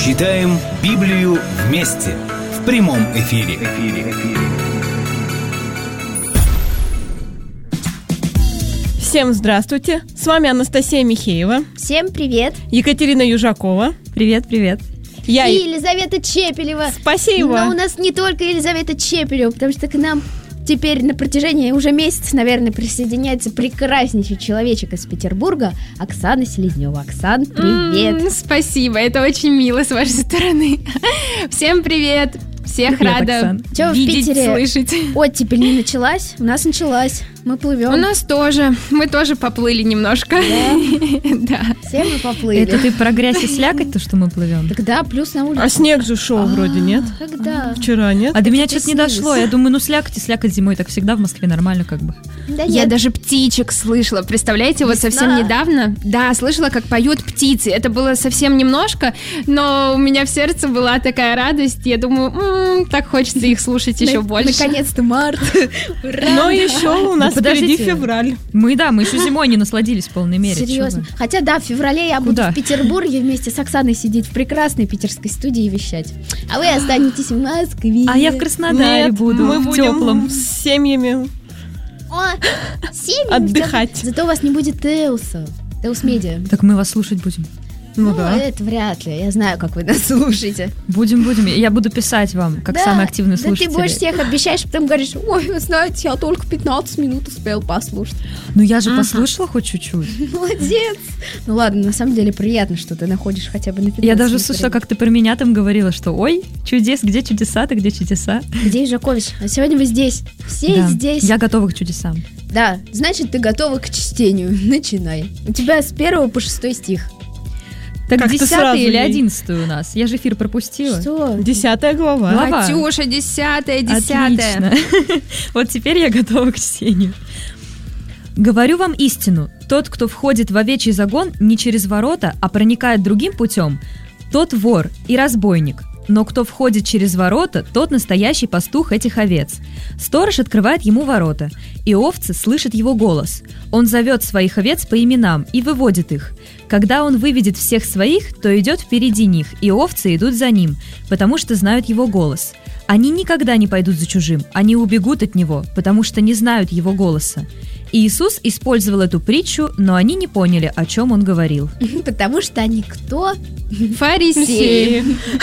Читаем Библию вместе в прямом эфире. Всем здравствуйте! С вами Анастасия Михеева. Всем привет! Екатерина Южакова. Привет. И Елизавета Чепелева. Спасибо! Но у нас не только Елизавета Чепелева, потому что к нам теперь на протяжении уже месяца, наверное, присоединяется прекраснейший человечек из Петербурга Оксана Селезнева. Оксан, привет! Спасибо, это очень мило с вашей стороны. Всем привет! Всех Привет, рада Оксан. Чё, видеть, в Питере слышать. оттепель не началась? У нас началась. Мы плывем. У нас тоже. Мы тоже поплыли немножко. Да. Все мы поплыли. Это ты про грязь и слякоть, то, что мы плывем? Тогда плюс на улице. А снег же шел вроде, нет? Когда? Вчера, нет? А до меня тебе что-то не дошло. снилось? Я думаю, слякоть зимой, так всегда в Москве нормально как бы. Да Я нет. даже птичек слышала. Представляете, вот Весна. совсем недавно, да, слышала, как поют птицы. Это было совсем немножко, но у меня в сердце была такая радость. Я думаю, так хочется их слушать еще больше. Наконец-то март. Ура! Но еще у нас Да впереди подождите. февраль. Мы еще зимой не насладились в полной мере. Серьезно. Чего? Хотя, да, в феврале я буду Куда? в Петербурге вместе с Оксаной сидеть в прекрасной питерской студии и вещать. А вы останетесь в Москве. А я в Краснодаре Нет, буду, мы в будем теплом. с семьями О, семьи отдыхать. Зато у вас не будет Теуса. Теус Медиа. Так мы вас слушать будем. Ну да. Это вряд ли. Я знаю, как вы нас слушаете. Будем. Я буду писать вам, как самый активный Да слушатель. ты больше всех обещаешь, потом говоришь: ой, вы знаете, я только 15 минут успел послушать. Ну я же послушала хоть чуть-чуть. Молодец. Ну ладно, на самом деле приятно, что ты находишь хотя бы на 15 Я даже минут слышала, времени. как ты про меня там говорила, что ой, чудес, где чудеса-то, где чудеса? Где Жакович? А сегодня вы здесь. Все Да. здесь. Я готова к чудесам. Да, значит, ты готова к чтению. Начинай. У тебя с 1 по 6 стих. Так Как-то 10 сразу или ей. 11 у нас? Я же эфир пропустила. Что? 10 глава. Глава. Катюша, 10-е. Отлично. Вот теперь я готова к чтению. «Говорю вам истину. Тот, кто входит в овечий загон не через ворота, а проникает другим путем, тот вор и разбойник. Но кто входит через ворота, тот настоящий пастух этих овец. Сторож открывает ему ворота, и овцы слышат его голос. Он зовет своих овец по именам и выводит их. Когда он выведет всех своих, то идет впереди них, и овцы идут за ним, потому что знают его голос. Они никогда не пойдут за чужим, они убегут от него, потому что не знают его голоса». И Иисус использовал эту притчу, но они не поняли, о чем он говорил. Потому что они кто? Фарисеи.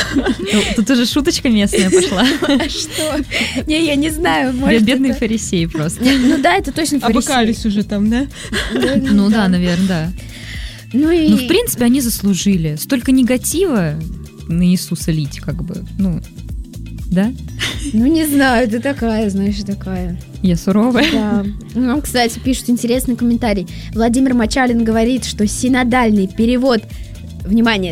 Тут уже шуточка местная пошла. Что? Не, я не знаю. Может, Бедные это- фарисеи просто. Ну да, это точно фарисеи. Обыкались уже там, да? Ну да, наверное, да. Ну и... Ну, в принципе, они заслужили. Столько негатива на Иисуса лить, как бы. Ну, да? Ну не знаю, ты такая, знаешь, такая. Я суровая. Да. Нам, кстати, пишут интересный комментарий. Владимир Мочалин говорит, что синодальный перевод, внимание,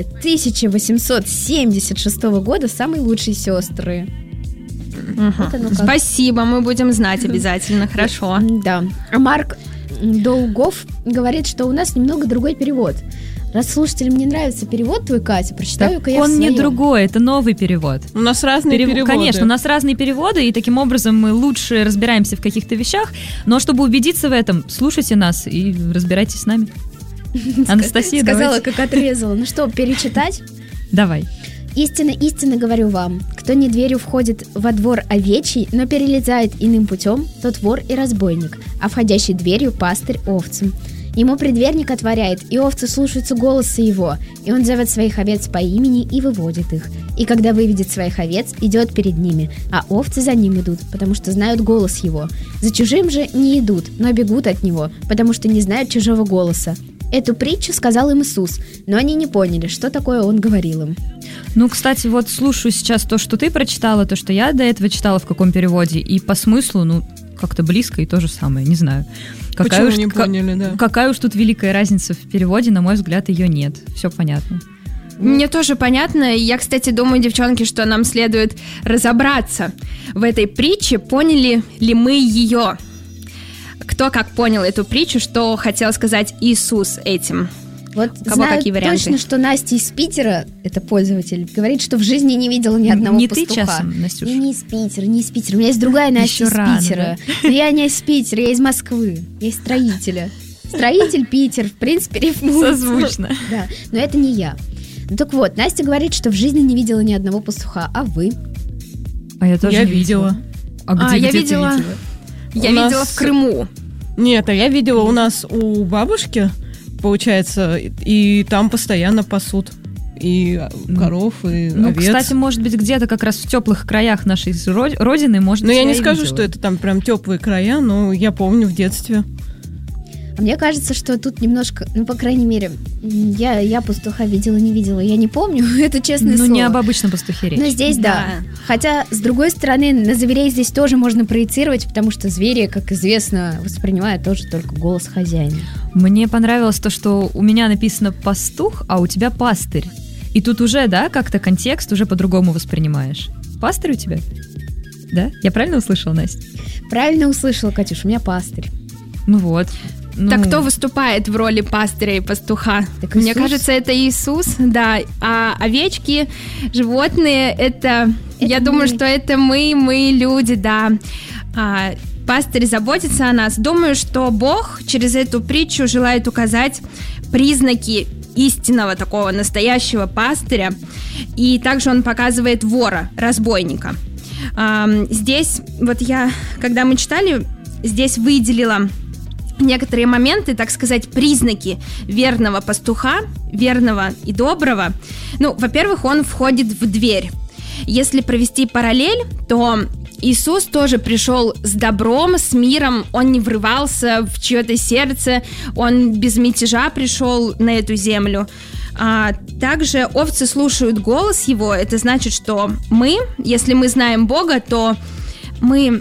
1876 года самый лучший, сестры. Вот оно как. Спасибо, мы будем знать обязательно, хорошо. Да. А Марк Долгов говорит, что у нас немного другой перевод. Раз слушателям не нравится перевод твой, Катя, прочитаю-ка я в Он не своем. другой, это новый перевод. У нас разные переводы. Конечно, у нас разные переводы, и таким образом мы лучше разбираемся в каких-то вещах. Но чтобы убедиться в этом, слушайте нас и разбирайтесь с нами. Анастасия, Сказала, давайте. как отрезала. Ну что, перечитать? Давай. Истинно, истинно говорю вам, кто не дверью входит во двор овечий, но перелезает иным путем, тот вор и разбойник, а входящий дверью пастырь овцам. Ему предверник отворяет, и овцы слушаются голоса его, и он зовет своих овец по имени и выводит их. И когда выведет своих овец, идет перед ними, а овцы за ним идут, потому что знают голос его. За чужим же не идут, но бегут от него, потому что не знают чужого голоса. Эту притчу сказал им Иисус, но они не поняли, что такое он говорил им. Ну, кстати, вот слушаю сейчас то, что ты прочитала, то, что я до этого читала в каком переводе, и по смыслу, ну, как-то близко и то же самое, не знаю. Почему не поняли, да? Какая уж тут великая разница в переводе, на мой взгляд, ее нет. Все понятно. Мне тоже понятно. Я, кстати, думаю, девчонки, что нам следует разобраться в этой притче, поняли ли мы ее. Кто как понял эту притчу, что хотел сказать Иисус этим. Вот У кого знаю какие варианты? точно, что Настя из Питера, это пользователь, говорит, что в жизни не видела ни одного Не пастуха. ты часом, Настюш? Я не из Питера, не из Питера. У меня есть другая Настя Еще из рано, Питера. Но я не из Питера, я из Москвы. Я из строителя. Строитель, Питер, в принципе, рифмуется. Созвучно. Да, но это не я. Так вот, Настя говорит, что в жизни не видела ни одного пастуха, а вы? А я тоже Я не видела. видела. Я Где ты видела. Я У нас- видела в Крыму. Нет, а я видела у нас у бабушки, получается, и там постоянно пасут. И коров, и Ну, овец. кстати, может быть, где-то как раз в теплых краях нашей родины, может Но быть, я не и скажу, видела. что это там прям теплые края, но я помню в детстве. А мне кажется, что тут немножко, ну, по крайней мере, я пастуха видела, не видела, я не помню, это честное Ну, слово. не об обычном пастухе речь. Но здесь да. Хотя, с другой стороны, на зверей здесь тоже можно проецировать, потому что звери, как известно, воспринимают тоже только голос хозяина. Мне понравилось то, что у меня написано «пастух», а у тебя «пастырь». И тут уже, да, как-то контекст уже по-другому воспринимаешь. Пастырь у тебя? Да? Я правильно услышала, Настя? Правильно услышала, Катюш, у меня пастырь. Ну вот. Ну, Так кто выступает в роли пастыря и пастуха? Так Мне Иисус. кажется, это Иисус, да. А овечки, животные, это я мы. думаю, что это мы люди, да. Пастырь заботится о нас. Думаю, что Бог через эту притчу желает указать признаки истинного такого настоящего пастыря. И также он показывает вора, разбойника. Здесь, вот я, когда мы читали, здесь выделила некоторые моменты, так сказать, признаки верного пастуха, верного и доброго. Ну, во-первых, он входит в дверь. Если провести параллель, то Иисус тоже пришел с добром, с миром, он не врывался в чье-то сердце, он без мятежа пришел на эту землю. Также овцы слушают голос его, это значит, что мы, если мы знаем Бога, то мы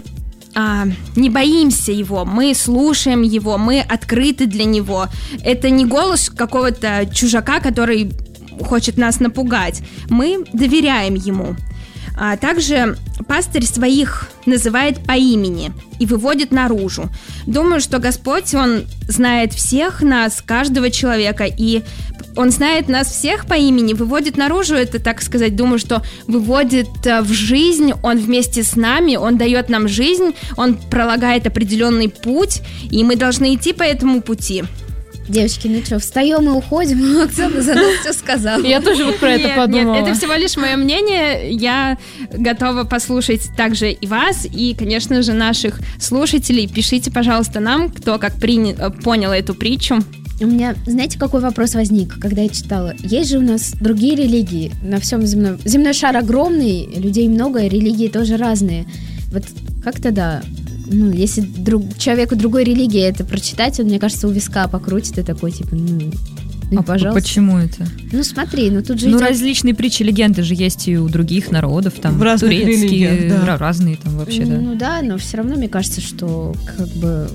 не боимся его, мы слушаем его, мы открыты для него. Это не голос какого-то чужака, который хочет нас напугать. Мы доверяем ему. Также пастырь своих называет по имени и выводит наружу. Думаю, что Господь, Он знает всех нас, каждого человека, и Он знает нас всех по имени, выводит наружу, это, так сказать, думаю, что выводит в жизнь, Он вместе с нами, Он дает нам жизнь, Он пролагает определенный путь, и мы должны идти по этому пути. Девочки, ну что, встаем и уходим, Оксана за нас все сказала. Я тоже вот про это подумала. Нет, это всего лишь мое мнение. Я готова послушать также и вас, и, конечно же, наших слушателей. Пишите, пожалуйста, нам, кто как понял эту притчу. У меня, знаете, какой вопрос возник, когда я читала? Есть же у нас другие религии на всем земном... Земной шар огромный, людей много, религии тоже разные. Вот как-то да... Ну, если человеку другой религии это прочитать, он, мне кажется, у виска покрутит и такой, типа, пожалуйста. Почему это? Ну, смотри, ну тут же Ну, идет... различные притчи, легенды же есть и у других народов, там, В разных турецкие, религиях, да. разные там вообще, да. Ну да, но все равно мне кажется, что как бы...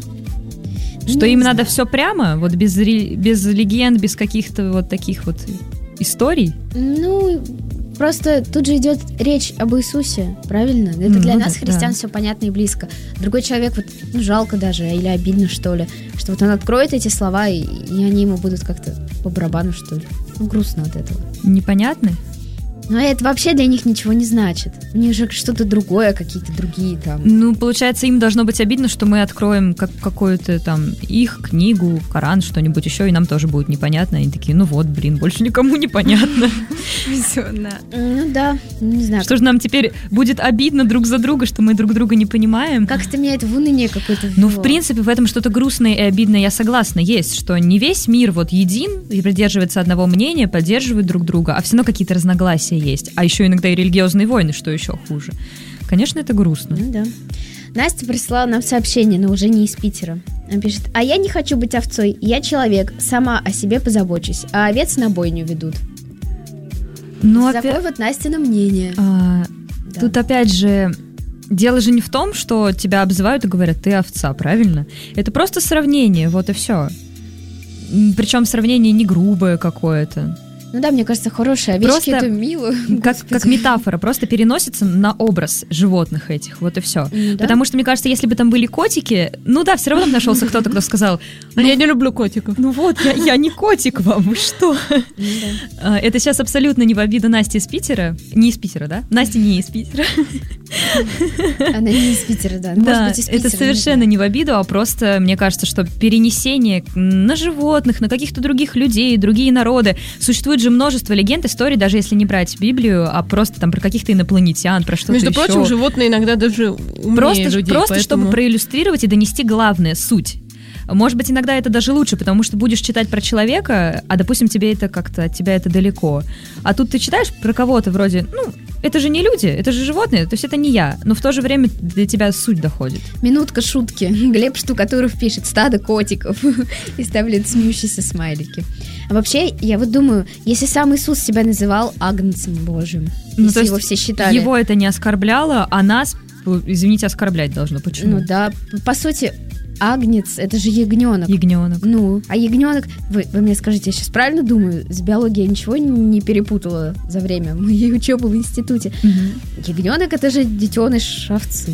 Что им надо все прямо, вот без легенд, без каких-то вот таких вот историй. Ну, просто тут же идет речь об Иисусе, правильно? Это Ну для да, нас, христиан, да. все понятно и близко. Другой человек, вот, ну, жалко даже, или обидно, что ли, что вот он откроет эти слова, и они ему будут как-то по барабану, что ли. Ну, грустно от этого. Непонятно? Но это вообще для них ничего не значит. У них же что-то другое, какие-то другие там. Ну, получается, им должно быть обидно, что мы откроем какую-то там их книгу, Коран, что-нибудь еще, и нам тоже будет непонятно. Они такие, ну вот, блин, больше никому непонятно. Ну да, не знаю. Что же нам теперь будет обидно друг за друга, что мы друг друга не понимаем? Как-то меня это в уныние какое-то Ну, ввело. в принципе, в этом что-то грустное и обидное, я согласна, есть, что не весь мир вот един и придерживается одного мнения, поддерживает друг друга, а все равно какие-то разногласия есть. А еще иногда и религиозные войны, что еще хуже. Конечно, это грустно. Ну да. Настя прислала нам сообщение, но уже не из Питера. Она пишет: а я не хочу быть овцой, я человек, сама о себе позабочусь, а овец на бойню ведут. Ну, Такое вот Настино мнение. Да. Тут опять же, дело же не в том, что тебя обзывают и говорят, ты овца, правильно? Это просто сравнение, вот и все. Причем сравнение не грубое какое-то. Ну да, мне кажется, хорошие овечки, Просто это мило. Как метафора, просто переносится на образ животных этих, вот и все. Ну да. Потому что, мне кажется, если бы там были котики, ну да, все равно нашелся кто-то, кто сказал, Я не люблю котиков. ну вот, я не котик вам, вы что? Ну да. Это сейчас абсолютно не в обиду Насти из Питера. Не из Питера, да? Настя не из Питера. Она не из Питера, да. Да, Может быть, из Питера, это совершенно не в обиду, а просто, мне кажется, что перенесение на животных, на каких-то других людей, другие народы. Существует же множество легенд, историй, даже если не брать Библию, а просто там про каких-то инопланетян, про что-то Между еще. прочим, животные иногда даже умнее людей. Просто поэтому... чтобы проиллюстрировать и донести главное, суть. Может быть, иногда это даже лучше, потому что будешь читать про человека, а, допустим, тебе это как-то, от тебя это далеко. А тут ты читаешь про кого-то вроде, это же не люди, это же животные, то есть это не я. Но в то же время для тебя суть доходит. Минутка шутки. Глеб Штукатуров пишет «стадо котиков» и ставит смеющиеся смайлики. А вообще, я вот думаю, если сам Иисус себя называл агнцем Божьим, если его все считали... Его это не оскорбляло, а нас, извините, оскорблять должно. Почему? Ну да, по сути... Агнец, это же ягненок. Ягненок. Ну, а ягненок, вы мне скажите, я сейчас правильно думаю, с биологией я ничего не перепутала за время моей учебы в институте. Ягненок это же детеныш овцы.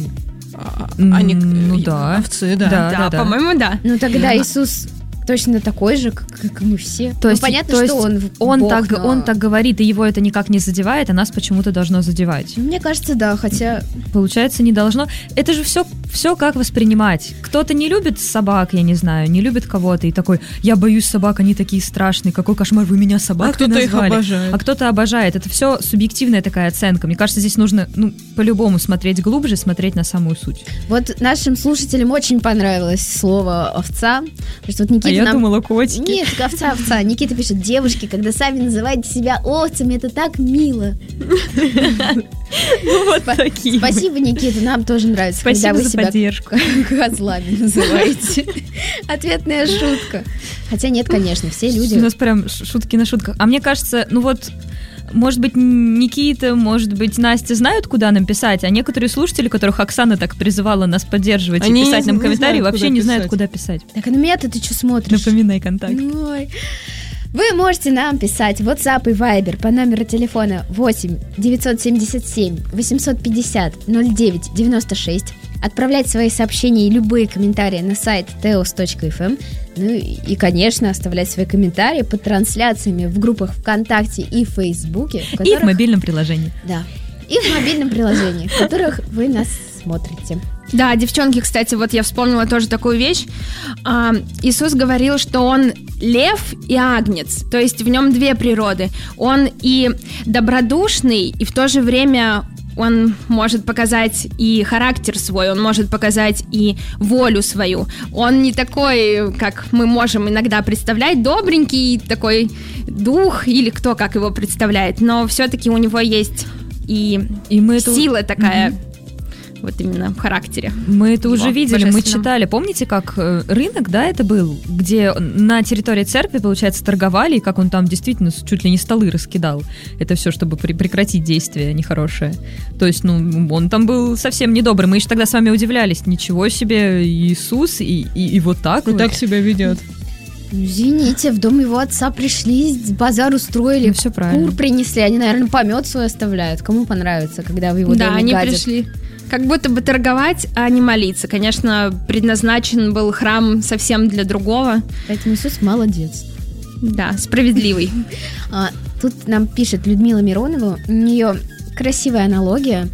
Да. Овцы, да. Да, по-моему, да. Ну тогда Иисус точно такой же, как и мы все. То есть, понятно, что он Бог, он так говорит, и его это никак не задевает, а нас почему-то должно задевать. Мне кажется, да, хотя... Получается, не должно. Это же все как воспринимать. Кто-то не любит собак, я не знаю, не любит кого-то, и такой, я боюсь собак, они такие страшные, какой кошмар, вы меня собакой назвали. А кто-то их обожает. А кто-то обожает. Это все субъективная такая оценка. Мне кажется, здесь нужно, по-любому смотреть глубже, смотреть на самую суть. Вот нашим слушателям очень понравилось слово «овца», потому что вот Никита я думала, котики. Нет, овца. Никита пишет: девушки, когда сами называете себя овцами, это так мило. Вот такие. Спасибо, Никита, нам тоже нравится, когда вы себя поддержку. Козлами называете. Ответная шутка. Хотя нет, конечно, все люди... У нас прям шутки на шутках. А мне кажется, может быть, Никита, может быть, Настя знают, куда нам писать, а некоторые слушатели, которых Оксана так призывала нас поддерживать и писать нам комментарии, вообще не знают, куда писать. Так, а на меня-то ты что смотришь? Напоминай контакт. Ой. Вы можете нам писать в WhatsApp и Viber по номеру телефона 8 977 850 09 96, отправлять свои сообщения и любые комментарии на сайт teos.fm, ну и, конечно, оставлять свои комментарии под трансляциями в группах ВКонтакте и Фейсбуке. И в мобильном приложении. Да, и в мобильном приложении, в которых вы нас смотрите. Да, девчонки, кстати, вот я вспомнила тоже такую вещь. Иисус говорил, что он лев и агнец, то есть в нем две природы. Он и добродушный, и в то же время он может показать и характер свой, он может показать и волю свою. Он не такой, как мы можем иногда представлять, добренький такой дух, или кто как его представляет, но все-таки у него есть и сила такая... Вот именно в характере. Мы это уже видели, мы читали. Помните, как рынок, да, это был, где на территории церкви, получается, торговали, и как он там действительно чуть ли не столы раскидал. Это все, чтобы прекратить действие нехорошее. То есть, он там был совсем недобрый. Мы еще тогда с вами удивлялись. Ничего себе, Иисус, и вот так вот. Так себя ведет. Извините, в дом его отца пришли, базар устроили, все правильно. Кур принесли, они, наверное, помет свой оставляют. Кому понравится, когда в его доме гадят? Да, они гадят? пришли как будто бы торговать, а не молиться. Конечно, предназначен был храм совсем для другого. Поэтому Иисус молодец. Да, справедливый. Тут нам пишет Людмила Миронова, у нее красивая аналогия.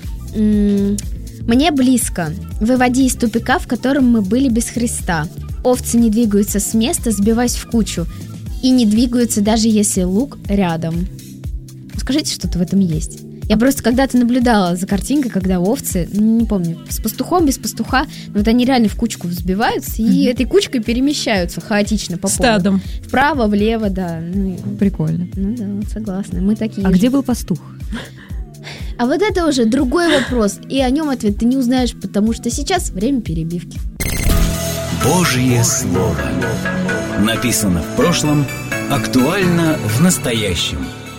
Мне близко. Выводи из тупика, в котором мы были без Христа. Овцы не двигаются с места, сбиваясь в кучу. И не двигаются, даже если лук рядом. Скажите, что-то в этом есть. Я просто когда-то наблюдала за картинкой, когда овцы, не помню, с пастухом, без пастуха, но вот они реально в кучку взбиваются и этой кучкой перемещаются хаотично по полу. Стадом. Вправо, влево, да. Прикольно. Ну да, вот согласна. Мы такие А же. где был пастух? А вот это уже другой вопрос, и о нем ответ ты не узнаешь, потому что сейчас время перебивки. Божье Слово. Написано в прошлом, актуально в настоящем.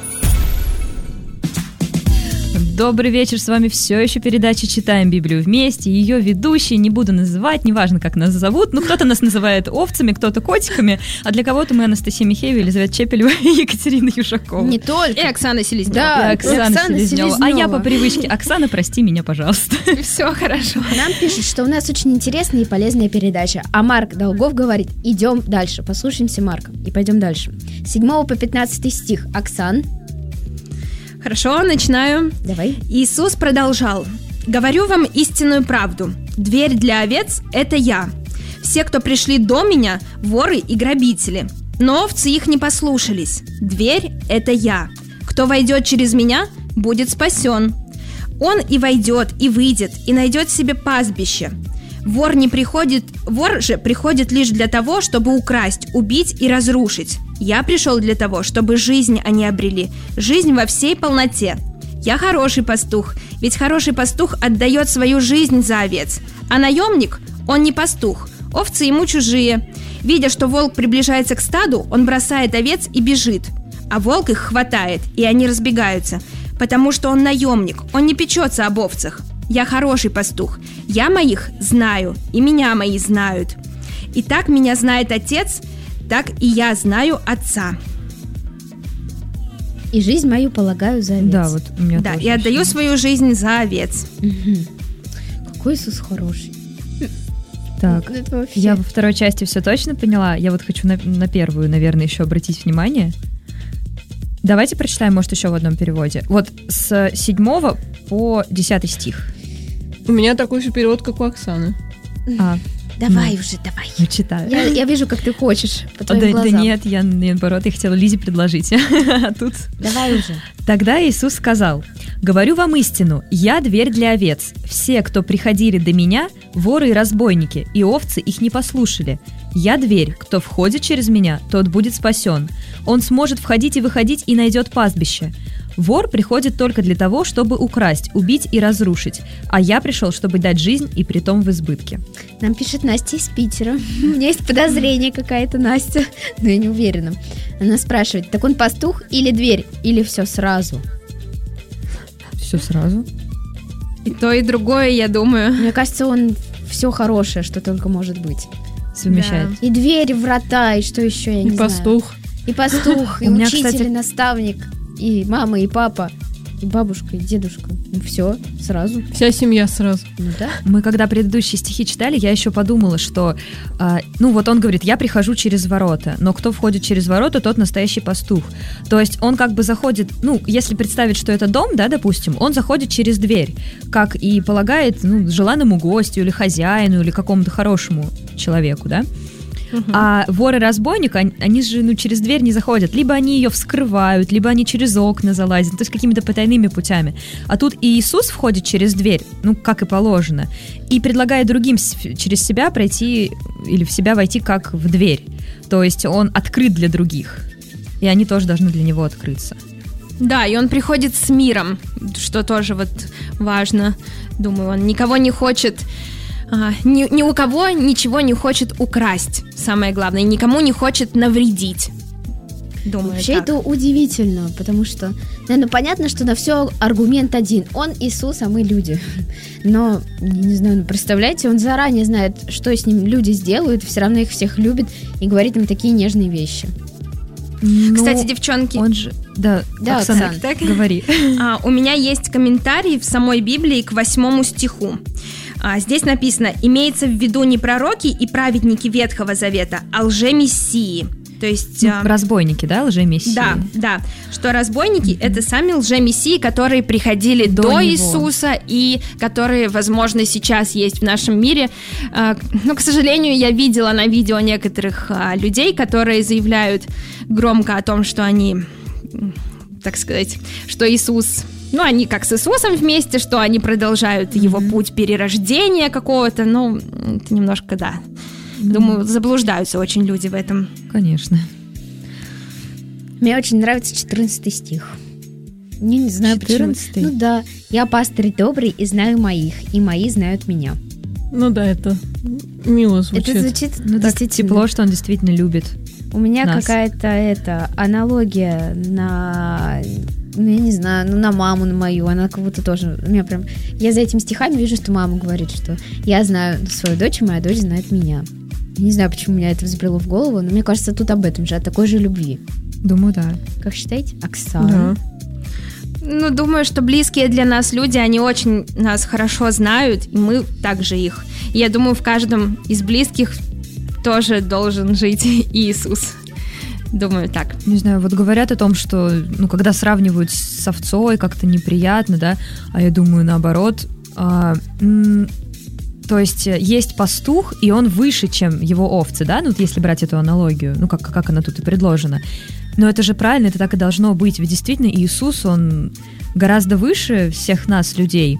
Добрый вечер, с вами все еще передача «Читаем Библию вместе». Ее ведущие не буду называть, неважно, как нас зовут. Кто-то нас называет овцами, кто-то котиками, а для кого-то мы Анастасия Михеева, Елизавета Чепелева и Екатерина Юшакова. Не только. И Оксана Селезнева. Да, и Оксана Селезнева. А я по привычке: Оксана, прости меня, пожалуйста. Все хорошо. Нам пишут, что у нас очень интересная и полезная передача. А Марк Долгов говорит: идем дальше. Послушаемся Марка и пойдем дальше. 7 по 15 стих. Оксан. Хорошо, начинаю. Давай. Иисус продолжал: говорю вам истинную правду. Дверь для овец – это я. Все, кто пришли до меня, воры и грабители. Но овцы их не послушались. Дверь – это я. Кто войдет через меня, будет спасен. Он и войдет, и выйдет, и найдет себе пастбище. Вор же приходит лишь для того, чтобы украсть, убить и разрушить. Я пришел для того, чтобы жизнь они обрели, жизнь во всей полноте. Я хороший пастух, ведь хороший пастух отдает свою жизнь за овец. А наемник, он не пастух, овцы ему чужие. Видя, что волк приближается к стаду, он бросает овец и бежит. А волк их хватает, и они разбегаются, потому что он наемник, он не печется об овцах. Я хороший пастух, я моих знаю, и меня мои знают. И так меня знает Отец, так и я знаю Отца. И жизнь мою полагаю за овец. Да, вот у меня Да, тоже и отдаю ощущение. свою жизнь за овец. Какой Иисус хороший. Так, Это вообще... я во второй части все точно поняла. Я вот хочу на первую, наверное, еще обратить внимание. Давайте прочитаем, может, еще в одном переводе. Вот с 7 по 10 стих. У меня такой же перевод, как у Оксаны. Давай уже, давай. Читаю. Я вижу, как ты хочешь по твоим Да глазам. нет, я наоборот, я хотела Лизе предложить. А тут... Давай уже. Тогда Иисус сказал: «Говорю вам истину, я дверь для овец. Все, кто приходили до меня, воры и разбойники, и овцы их не послушали. Я дверь, кто входит через меня, тот будет спасен. Он сможет входить и выходить и найдет пастбище. Вор приходит только для того, чтобы украсть, убить и разрушить, а я пришел, чтобы дать жизнь, и притом в избытке». Нам пишет Настя из Питера. У меня есть подозрение, какая-то Настя, но я не уверена. Она спрашивает, так он пастух или дверь, или все сразу? Все сразу. И то, и другое, я думаю. Мне кажется, он все хорошее, что только может быть. Совмещает. И дверь, и врата, и что еще, я не И знаю. пастух. И пастух, и У меня, учитель, кстати- и наставник, и мама, и папа, и бабушка, и дедушка. Ну все, сразу. Вся семья сразу. Ну да. Мы когда предыдущие стихи читали, я еще подумала, что, вот он говорит, я прихожу через ворота, но кто входит через ворота, тот настоящий пастух. То есть он как бы заходит, если представить, что это дом, да, допустим, он заходит через дверь, как и полагает, желанному гостю или хозяину, или какому-то хорошему человеку, да. А вор и разбойник, они же через дверь не заходят. Либо они ее вскрывают, либо они через окна залазят, то есть какими-то потайными путями. А тут и Иисус входит через дверь, как и положено, и предлагает другим через себя пройти или в себя войти как в дверь. То есть он открыт для других, и они тоже должны для него открыться. Да, и он приходит с миром, что тоже вот важно. Думаю, он никого не хочет... ни у кого ничего не хочет украсть, самое главное, никому не хочет навредить. Думаю, Вообще так. это удивительно, потому что, наверное, понятно, что на все аргумент один. Он Иисус, а мы люди. Но, не знаю, представляете, он заранее знает, что с ним люди сделают, все равно их всех любит и говорит им такие нежные вещи. Кстати, девчонки, Он же... Да, Да, Оксана, Оксан. так? говори. У меня есть комментарий в самой Библии к 8 стиху. Здесь написано: имеется в виду не пророки и праведники Ветхого Завета, а лжемессии. То есть... Разбойники, да, лжемессии? Да, что разбойники — это сами лжемессии, которые приходили до него. Иисуса и которые, возможно, сейчас есть в нашем мире. Но, к сожалению, я видела на видео некоторых людей, которые заявляют громко о том, что они, так сказать, что Иисус... они как с Иисусом вместе, что они продолжают его путь перерождения какого-то, это немножко, да. Думаю, заблуждаются очень люди в этом. Конечно. Мне очень нравится 14 стих. Я не знаю 14? почему. Да. Я пастырь добрый и знаю моих, и мои знают меня. Да, это мило звучит. Это звучит Так действительно. тепло, что он действительно любит. У меня нас. какая-то аналогия на... я не знаю, на маму, на мою. Она как будто тоже... У меня прям... Я за этими стихами вижу, что мама говорит, что я знаю свою дочь, и моя дочь знает меня. Я не знаю, почему меня это взбрело в голову, но мне кажется, тут об этом же, о такой же любви. Думаю, да. Как считаете? Оксана? Да. Думаю, что близкие для нас люди, они очень нас хорошо знают, и мы также их. И я думаю, в каждом из близких тоже должен жить Иисус. Думаю, так. Не знаю, вот говорят о том, что, когда сравнивают с овцой, как-то неприятно, да, а я думаю, наоборот, То есть пастух, и он выше, чем его овцы, да? Ну, вот если брать эту аналогию, ну, как она тут и предложена. Но это же правильно, это так и должно быть. Ведь действительно Иисус, он гораздо выше всех нас, людей.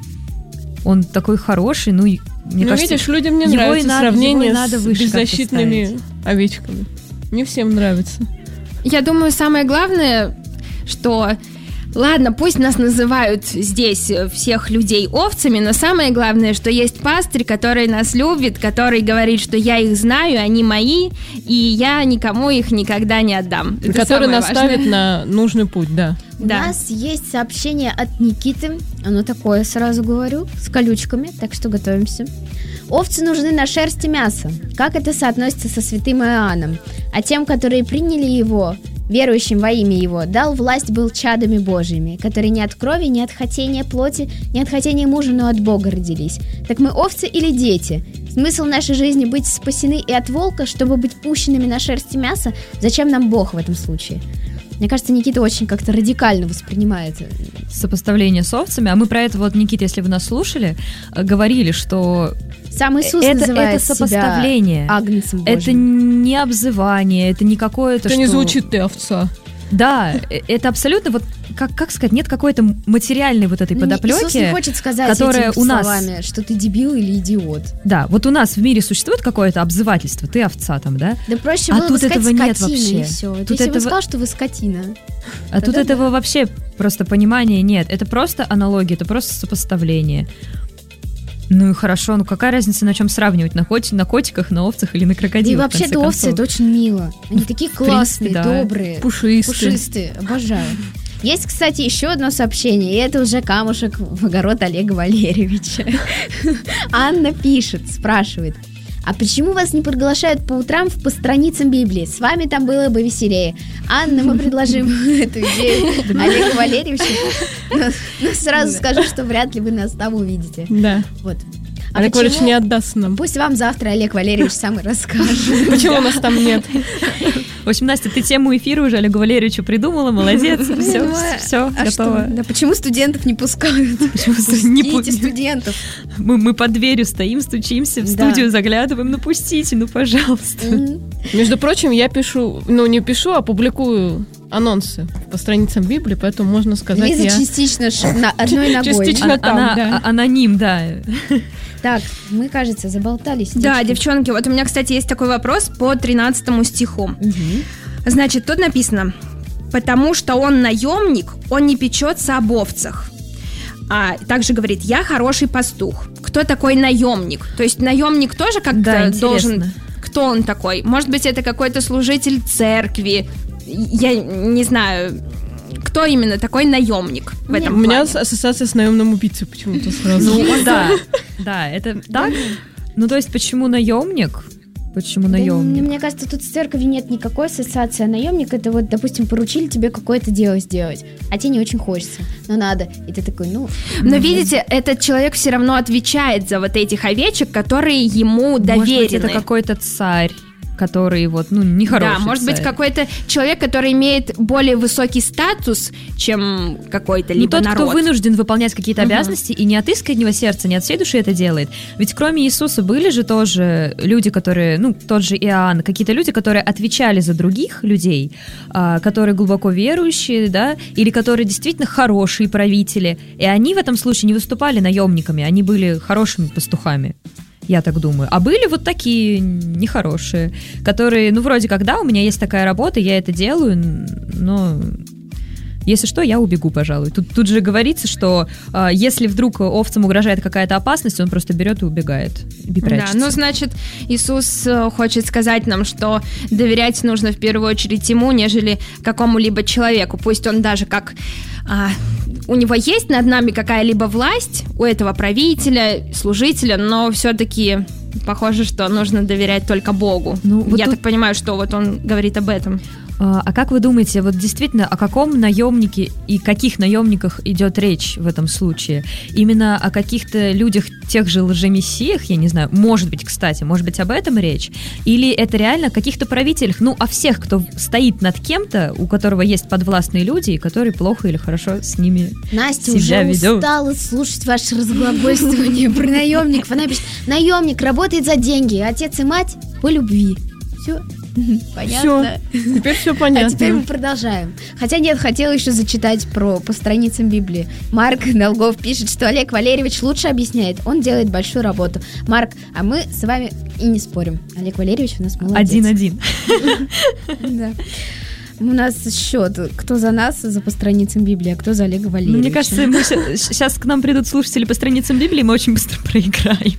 Он такой хороший, мне кажется... видишь, людям не нравится сравнение с беззащитными овечками. Не всем нравится. Я думаю, самое главное, что... Ладно, пусть нас называют здесь всех людей овцами, но самое главное, что есть пастырь, который нас любит, который говорит, что я их знаю, они мои, и я никому их никогда не отдам. Это который наставит на нужный путь, да. У нас есть сообщение от Никиты, оно такое, сразу говорю, с колючками, так что готовимся. Овцы нужны на шерсти мяса. Как это соотносится со святым Иоанном? А тем, которые приняли его, верующим во имя его, дал власть был чадами Божьими, которые не от крови, не от хотения плоти, не от хотения мужа, но от Бога родились. Так мы овцы или дети? Смысл нашей жизни быть спасены и от волка, чтобы быть пущенными на шерсти мяса? Зачем нам Бог в этом случае? Мне кажется, Никита очень как-то радикально воспринимает сопоставление с овцами. А мы про это, никита, если вы нас слушали, говорили, что сам Иисус называет это сопоставление, себя агнцем Божьим. Это не обзывание, это не какое-то, это не звучит «ты овца». Да, это абсолютно, как сказать, нет какой-то материальной этой подоплеки, Иисус не хочет сказать которая этими словами, что ты дебил или идиот. Да, у нас в мире существует какое-то обзывательство, ты овца там, да? Да проще было бы сказать скотина, нет вообще. И все. Тут если бы сказал, что вы скотина. А тут этого вообще просто понимания нет. Это просто аналогия, это просто сопоставление. Ну и хорошо, какая разница, на чем сравнивать? На котиках, на овцах или на крокодилах? И вообще-то овцы, это очень мило. Они такие классные, добрые, пушистые. Обожаю. Есть, кстати, еще одно сообщение, и это уже камушек в огород Олега Валерьевича. Анна пишет, спрашивает: а почему вас не приглашают по утрам по страницам Библии? С вами там было бы веселее. Анна, мы предложим эту идею Олегу Валерьевичу. Но сразу скажу, что вряд ли вы нас там увидите. Да. Вот. Олег Валерьевич не отдаст нам. Пусть вам завтра Олег Валерьевич сам и расскажет. Почему нас там нет? В общем, Настя, ты тему эфира уже Олегу Валерьевичу придумала, молодец. Все, готово. Да почему студентов не пускают? Пустите студентов. Мы под дверью стоим, стучимся, в студию заглядываем. Ну, пустите, пожалуйста. Между прочим, я пишу, не пишу, а публикую анонсы по страницам Библии, поэтому можно сказать, Лиза частично одной ногой. Частично там, да. Аноним, да. Так, мы, кажется, заболтались. Да, девчонки, вот у меня, кстати, есть такой вопрос по 13 стиху. Значит, тут написано: «Потому что он наемник, он не печется об овцах». А также говорит: «Я хороший пастух». Кто такой наемник? То есть наемник тоже как-то должен... Кто он такой? Может быть, это какой-то служитель церкви? Я не знаю... Кто именно такой наемник в этом плане? У меня ассоциация с наемным убийцей почему-то сразу. Да, это так. То есть, почему наемник? Почему наемник? Мне кажется, тут с церковью нет никакой ассоциации. А наемник — это допустим, поручили тебе какое-то дело сделать, а тебе не очень хочется, но надо. И ты такой, Но видите, этот человек все равно отвечает за вот этих овечек, которые ему доверены. Может быть, это какой-то царь, который нехороший. Да, может быть, какой-то человек, который имеет более высокий статус, чем какой-то либо народ. Тот, кто вынужден выполнять какие-то обязанности и не от искреннего сердца, не от всей души это делает. Ведь кроме Иисуса были же тоже люди, которые, тот же Иоанн, какие-то люди, которые отвечали за других людей, которые глубоко верующие, да, или которые действительно хорошие правители, и они в этом случае не выступали наемниками, они были хорошими пастухами. Я так думаю. А были вот такие нехорошие, которые, вроде как, да, у меня есть такая работа, я это делаю, но если что, я убегу, пожалуй. Тут же говорится, что если вдруг овцам угрожает какая-то опасность, он просто берет и убегает, и прячется. Да, значит, Иисус хочет сказать нам, что доверять нужно в первую очередь ему, нежели какому-либо человеку. Пусть он даже как... у него есть над нами какая-либо власть, у этого правителя, служителя, но все-таки похоже, что нужно доверять только Богу. Я так понимаю, что вот он говорит об этом. А как вы думаете, вот действительно, о каком наемнике и каких наемниках идет речь в этом случае? Именно о каких-то людях, тех же лжемессиях, я не знаю, может быть, кстати, может быть, об этом речь? Или это реально о каких-то правителях, ну, о всех, кто стоит над кем-то, у которого есть подвластные люди, и которые плохо или хорошо с ними Настя себя уже ведут? устала слушать ваше разглагольствование про наемников. Она пишет, наемник работает за деньги, отец и мать по любви. Все. Понятно. Всё, теперь все понятно. А теперь мы продолжаем. Хотя нет, хотела еще зачитать по страницам Библии. Марк Долгов пишет, что Олег Валерьевич лучше объясняет. Он делает большую работу. Марк, а мы с вами и не спорим. Олег Валерьевич у нас молодец. 1-1. Да. У нас счет. Кто за нас, за по страницам Библии, а кто за Олега Валерьевича. Мне кажется, сейчас к нам придут слушатели по страницам Библии, мы очень быстро проиграем.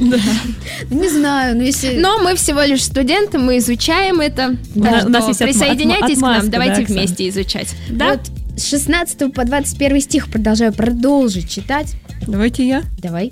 Не знаю, но если... Но мы всего лишь студенты, мы изучаем это. Да, Так у нас что есть присоединяйтесь к отмазка, нам, давайте да, Оксана? вместе изучать. Да? Вот с 16 по 21 стих продолжить читать. Давайте я. Давай.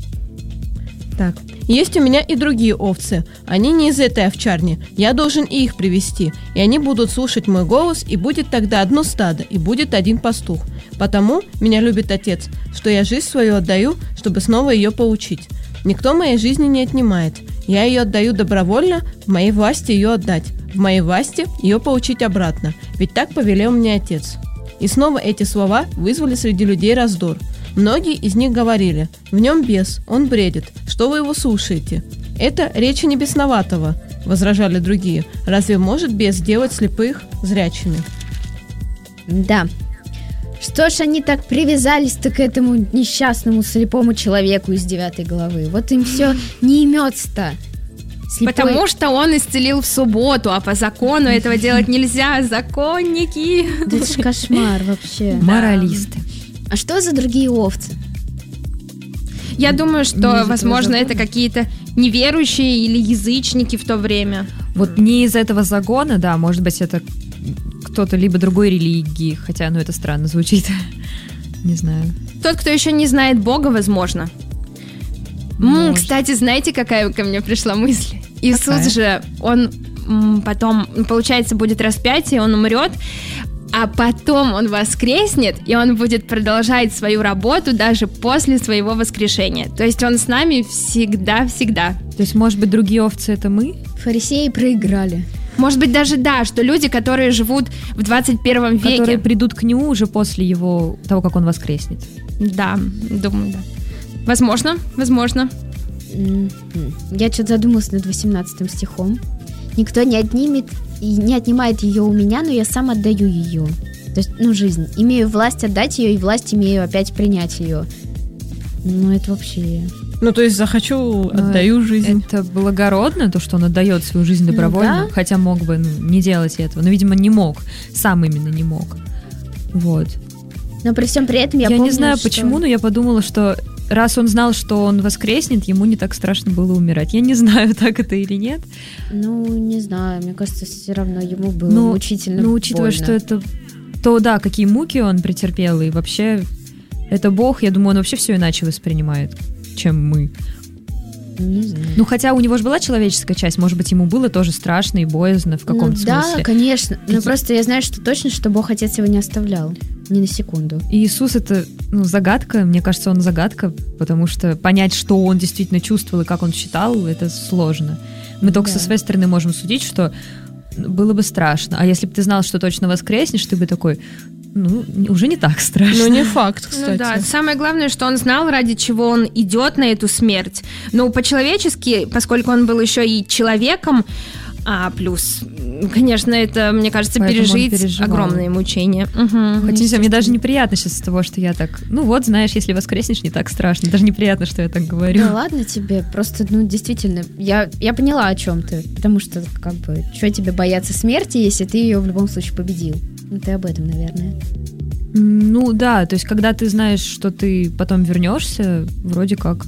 Так, есть у меня и другие овцы. Они не из этой овчарни. Я должен и их привести. И они будут слушать мой голос, и будет тогда одно стадо, и будет один пастух. Потому меня любит Отец, что я жизнь свою отдаю, чтобы снова ее получить. Никто моей жизни не отнимает. Я ее отдаю добровольно, в моей власти ее отдать. В моей власти ее получить обратно. Ведь так повелел мне Отец. И снова эти слова вызвали среди людей раздор. Многие из них говорили: «В нем бес, он бредит, что вы его слушаете?» «Это речи не бесноватого», — возражали другие. «Разве может бес делать слепых зрячими?» Да. Что ж они так привязались-то к этому несчастному слепому человеку из 9 главы? Вот им все не имется-то. Потому что он исцелил в субботу, а по закону этого делать нельзя. Законники. Да это ж кошмар вообще. Моралисты. А что за другие овцы? Я думаю, Не что, из возможно, этого это какие-то неверующие или язычники в то время. Вот не из этого загона, да, может быть, это кто-то либо другой религии, хотя, ну, это странно звучит. Не знаю. Тот, кто еще не знает Бога, возможно. Может. Кстати, знаете, какая ко мне пришла мысль? Иисус же, он потом, получается, будет распятие, он умрет, а потом он воскреснет, и он будет продолжать свою работу даже после своего воскрешения. То есть он с нами всегда-всегда. То есть, может быть, другие овцы — это мы? Фарисеи проиграли. Может быть, даже да, что люди, которые живут в 21 веке. Которые придут к нему уже после того, как он воскреснет. Да, думаю, да. Возможно. Я что-то задумалась над 18 стихом. Никто не отнимет и не отнимает ее у меня, но я сам отдаю ее. То есть, жизнь. Имею власть отдать ее, и власть имею опять принять ее. Ну, это вообще... Ну, то есть захочу, отдаю жизнь. Это благородно, то, что он отдает свою жизнь добровольно, да. хотя мог бы не делать этого. Но, видимо, не мог. Сам именно не мог. Вот. Но при всем при этом я помню, не знаю что... почему, но я подумала, что раз он знал, что он воскреснет, ему не так страшно было умирать. Я не знаю, так это или нет. Ну, не знаю, мне кажется, все равно ему было мучительно Но учитывая, больно. что это... То, да, какие муки он претерпел, и вообще это Бог, я думаю, он вообще все иначе воспринимает, чем мы. Не знаю. Ну, хотя у него же была человеческая часть, может быть, ему было тоже страшно и боязно в каком-то смысле. Да, конечно. Но просто я знаю, что точно, что Бог Отец его не оставлял. Ни на секунду. И Иисус — это загадка, мне кажется, он загадка, потому что понять, что он действительно чувствовал и как он считал, это сложно. Мы только со своей стороны можем судить, что было бы страшно. А если бы ты знал, что точно воскреснешь, ты бы такой, уже не так страшно. Ну, не факт, кстати. Ну да, самое главное, что он знал, ради чего он идет на эту смерть. Но по-человечески, поскольку он был еще и человеком, плюс, конечно, это, мне кажется, Поэтому он пережить переживал. огромные мучения. Хотя, не знаю, мне даже неприятно сейчас от того, что я так... знаешь, если воскреснешь, не так страшно. Даже неприятно, что я так говорю. Да ладно тебе, просто, действительно, я поняла, о чем ты. Потому что, что тебе бояться смерти, если ты ее в любом случае победил? Ты об этом, наверное. Ну да, то есть, когда ты знаешь, что ты потом вернешься, вроде как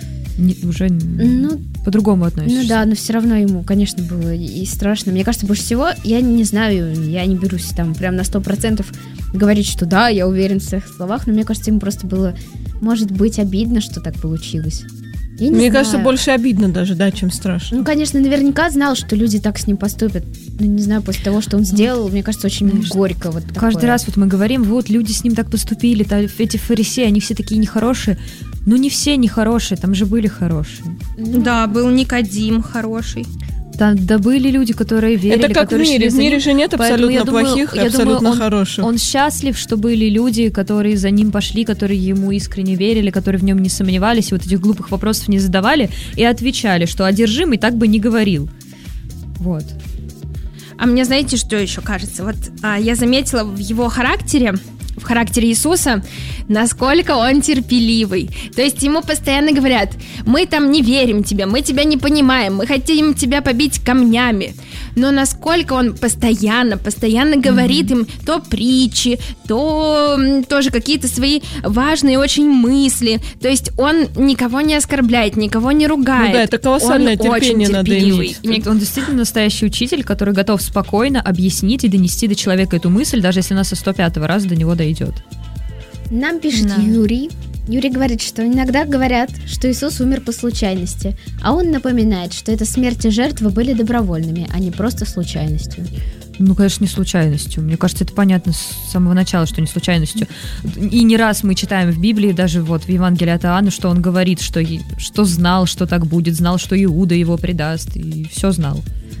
уже по-другому относишься. Ну да, но все равно ему, конечно, было и страшно. Мне кажется, больше всего, я не знаю, я не берусь там прям на 100% говорить, что да, я уверен в своих словах, но мне кажется, ему просто было, может быть, обидно, что так получилось. Я не Мне знаю. кажется, больше обидно даже, да, чем страшно. Ну, конечно, наверняка знал, что люди так с ним поступят. Ну, не знаю, после того, что он сделал, мне кажется, очень горько. Вот Каждый такое. раз вот мы говорим, вот люди с ним так поступили, эти фарисеи, они все такие нехорошие. Ну не все нехорошие, там же были хорошие. Да, был Никодим хороший. Там, да были люди, которые верили, Это как в которые мире. шли В за мире ним. же нет Поэтому абсолютно я думаю- плохих и я думаю, абсолютно он- хороших. Он счастлив, что были люди, которые за ним пошли, которые ему искренне верили, которые в нем не сомневались, и вот этих глупых вопросов не задавали, и отвечали, что одержимый так бы не говорил. Вот. А мне, знаете, что еще кажется? Вот я заметила в его характере, в характере Иисуса, насколько он терпеливый. То есть ему постоянно говорят: мы там не верим тебе, мы тебя не понимаем, мы хотим тебя побить камнями. Но насколько он постоянно говорит им то притчи, то тоже какие-то свои важные очень мысли. То есть он никого не оскорбляет, никого не ругает. Ну да, это колоссальное Он очень терпение надо терпеливый. иметь. Он действительно настоящий учитель, который готов спокойно объяснить и донести до человека эту мысль, даже если она со 105-го раза до него дойдет. Нам пишет Да. Юрий. Юрий говорит, что иногда говорят, что Иисус умер по случайности, а он напоминает, что это смерти жертвы были добровольными, а не просто случайностью. Ну, конечно, не случайностью. Мне кажется, это понятно с самого начала, что не случайностью. И не раз мы читаем в Библии, даже вот в Евангелии от Иоанна, что он говорит, что знал, что так будет, знал, что Иуда его предаст, и все знал.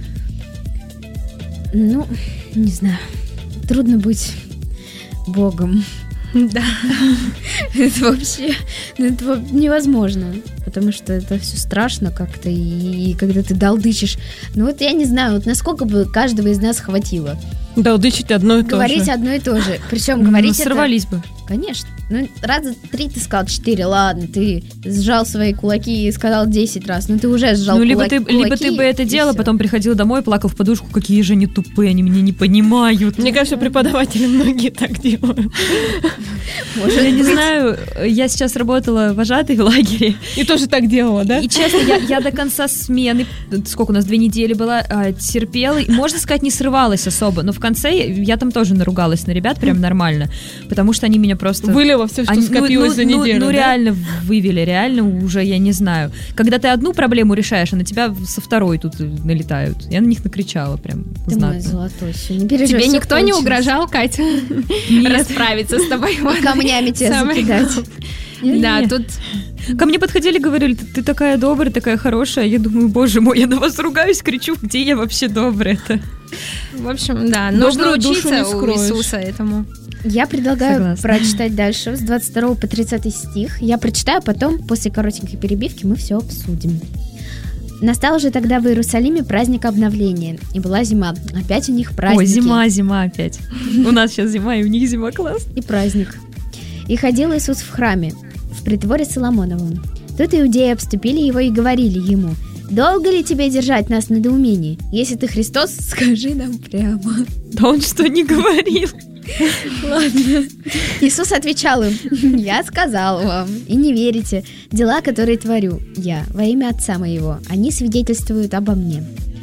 Ну, не знаю. Трудно быть Богом. Да. Это вообще невозможно, потому что это все страшно как-то, и когда ты долдычишь. Ну вот я не знаю, вот насколько бы каждого из нас хватило. Долдычить одно и то Говорить же. одно и то же. Причем говорить это... Сорвались бы. Конечно. Ну, раза 3 ты сказал, 4, ладно, ты сжал свои кулаки и сказал 10 раз, но ты уже сжал Либо кулаки. ты бы это и делал, всё. потом приходил домой, плакал в подушку, какие же они тупые, они меня не понимают. Мне кажется, преподаватели многие так делают. Может Я не быть. знаю, я сейчас работала вожатой в лагере, И тоже так делала, да? и честно, я до конца смены, сколько у нас, 2 недели была, терпела, и, можно сказать, не срывалась особо, но в конце я там тоже наругалась на ребят прям нормально, потому что они меня просто... Вылила все, что Они- скопилось за неделю. Ну, да? реально вывели, реально уже, я не знаю. Когда ты одну проблему решаешь, а на тебя со второй тут налетают. Я на них накричала прям Ты знатно. мой золотой, всё, не переживай, Тебе всё никто не получится. угрожал, Катя, расправиться с тобой? И камнями тебя Самое закидать. Не-не-не. Да, тут Ко мне подходили, говорили: ты такая добрая, такая хорошая. Я думаю, боже мой, я на вас ругаюсь, кричу, где я вообще добрая-то? в общем, да, нужно Добрую душу учиться не у скроешь. Иисуса этому. Я предлагаю Согласна. прочитать дальше с 22 по 30 стих. Я прочитаю, потом, после коротенькой перебивки, мы все обсудим. Настал же тогда в Иерусалиме праздник обновления, и была зима. Опять у них праздники. Ой, зима опять. У нас сейчас зима, и у них зима, класс. И праздник. И ходил Иисус в храме, в притворе Соломоновом. Тут иудеи обступили его и говорили ему: «Долго ли тебе держать нас в недоумении? Если ты Христос, скажи нам прямо». Да он что не говорил? Ладно. Иисус отвечал им: «Я сказал вам, и не верите. Дела, которые творю я во имя Отца моего, они свидетельствуют обо мне.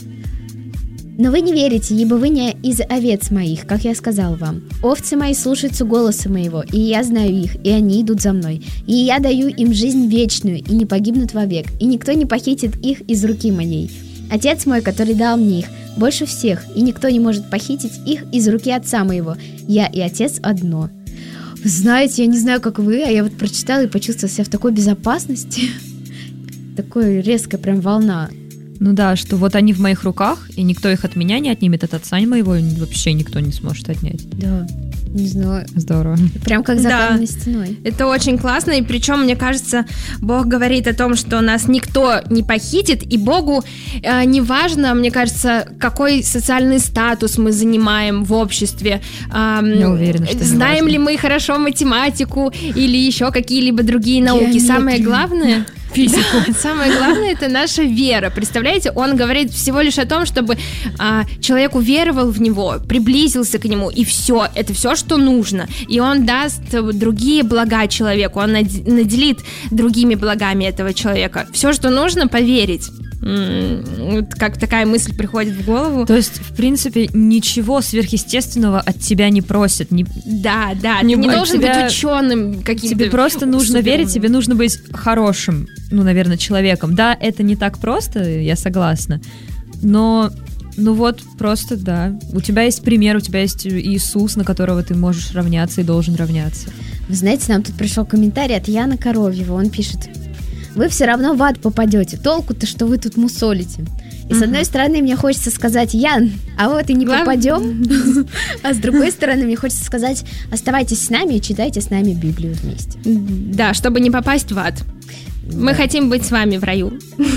Но вы не верите, ибо вы не из овец моих, как я сказал вам. Овцы мои слушаются голоса моего, и я знаю их, и они идут за мной. И я даю им жизнь вечную, и не погибнут вовек, и никто не похитит их из руки моей. Отец мой, который дал мне их, больше всех, и никто не может похитить их из руки Отца моего. Я и Отец одно». Вы знаете, я не знаю, как вы, а я вот прочитала и почувствовала себя в такой безопасности. Такой резкая прям волна. Ну да, что вот они в моих руках, и никто их от меня не отнимет, от отца моего вообще никто не сможет отнять. Да, не знаю, Здорово. прям как за Да. каменной стеной. Это очень классно, и причем, мне кажется, Бог говорит о том, что нас никто не похитит, и Богу не важно, мне кажется, какой социальный статус мы занимаем в обществе. Я уверена, что не знаем важно. ли мы хорошо математику или еще какие-либо другие науки. Геометрию. Самое главное... Физику. Да, самое главное — это наша вера. Представляете, он говорит всего лишь о том, чтобы человек уверовал в него, приблизился к нему, и все. Это все, что нужно. И он даст другие блага человеку, он наделит другими благами этого человека. Все, что нужно, поверить. Как такая мысль приходит в голову. То есть, в принципе, ничего сверхъестественного от тебя не просят. Да, Не ты не будет должен тебя- быть ученым каким-то. Тебе просто нужно суперумным. верить, тебе нужно быть хорошим, наверное, человеком. Да, это не так просто, я согласна. Но, вот просто, да. У тебя есть пример, у тебя есть Иисус, на которого ты можешь равняться и должен равняться. Вы знаете, нам тут пришел комментарий от Яна Коровьева. Он пишет: вы все равно в ад попадете. Толку-то, что вы тут мусолите. И с одной стороны, мне хочется сказать: Ян, а вот и не попадем. А с другой стороны, мне хочется сказать: оставайтесь с нами и читайте с нами Библию вместе. Да, чтобы не попасть в ад. Мы хотим быть с вами в раю.